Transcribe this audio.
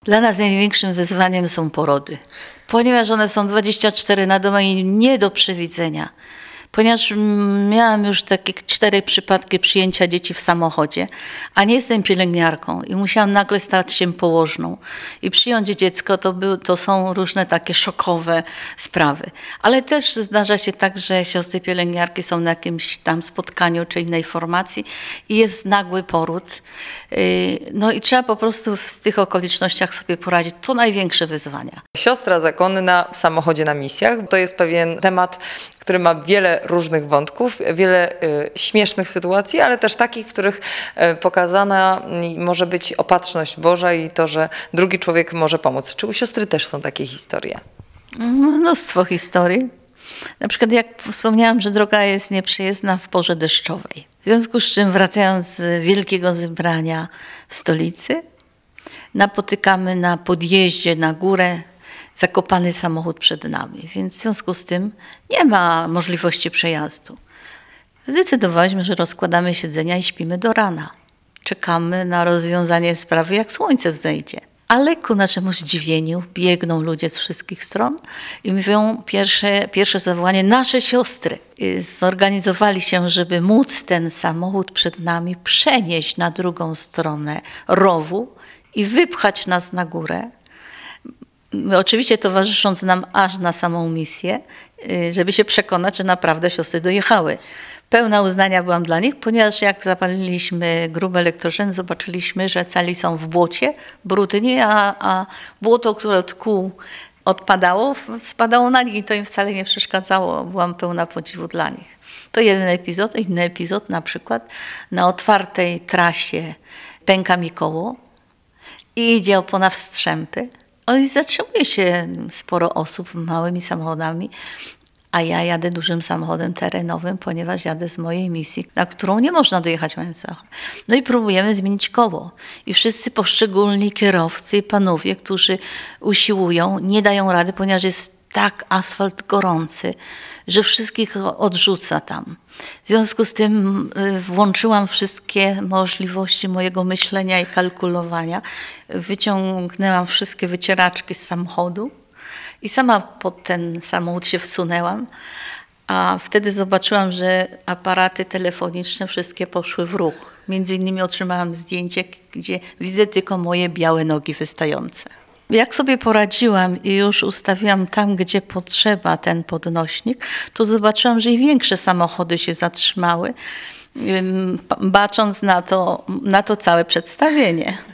Dla nas największym wyzwaniem są porody, ponieważ one są 24 na dobę i nie do przewidzenia. Ponieważ miałam już takie 4 przypadki przyjęcia dzieci w samochodzie, a nie jestem pielęgniarką i musiałam nagle stać się położną. I przyjąć dziecko to są różne takie szokowe sprawy. Ale też zdarza się tak, że siostry pielęgniarki są na jakimś tam spotkaniu czy innej formacji i jest nagły poród. No i trzeba po prostu w tych okolicznościach sobie poradzić. To największe wyzwania. Siostra zakonna w samochodzie na misjach to jest pewien temat, który ma wiele różnych wątków, wiele śmiesznych sytuacji, ale też takich, w których pokazana może być opatrzność Boża i to, że drugi człowiek może pomóc. Czy u siostry też są takie historie? Mnóstwo historii. Na przykład jak wspomniałam, że droga jest nieprzejezdna w porze deszczowej. W związku z czym wracając z wielkiego zebrania w stolicy, napotykamy na podjeździe na górę zakopany samochód przed nami, więc w związku z tym nie ma możliwości przejazdu. Zdecydowaliśmy, że rozkładamy siedzenia i śpimy do rana. Czekamy na rozwiązanie sprawy, jak słońce wzejdzie. Ale ku naszemu zdziwieniu biegną ludzie z wszystkich stron i mówią pierwsze zawołanie nasze siostry. Zorganizowali się, żeby móc ten samochód przed nami przenieść na drugą stronę rowu i wypchać nas na górę. Oczywiście towarzysząc nam aż na samą misję, żeby się przekonać, że naprawdę siostry dojechały. Pełna uznania byłam dla nich, ponieważ jak zapaliliśmy grób elektrożen, zobaczyliśmy, że cali są w błocie, brudnie, a błoto, które od kół odpadało, spadało na nich i to im wcale nie przeszkadzało. Byłam pełna podziwu dla nich. To jeden epizod. Inny epizod na przykład na otwartej trasie pęka mi koło i idzie opona w strzępy. I zatrzymuje się sporo osób małymi samochodami, a ja jadę dużym samochodem terenowym, ponieważ jadę z mojej misji, na którą nie można dojechać małym samochodem. No i próbujemy zmienić koło. I wszyscy poszczególni kierowcy i panowie, którzy usiłują, nie dają rady, ponieważ jest tak asfalt gorący, że wszystkich odrzuca tam. W związku z tym włączyłam wszystkie możliwości mojego myślenia i kalkulowania. Wyciągnęłam wszystkie wycieraczki z samochodu i sama pod ten samochód się wsunęłam, a wtedy zobaczyłam, że aparaty telefoniczne wszystkie poszły w ruch. Między innymi otrzymałam zdjęcie, gdzie widzę tylko moje białe nogi wystające. Jak sobie poradziłam i już ustawiłam tam, gdzie potrzeba ten podnośnik, to zobaczyłam, że i większe samochody się zatrzymały, bacząc na to całe przedstawienie.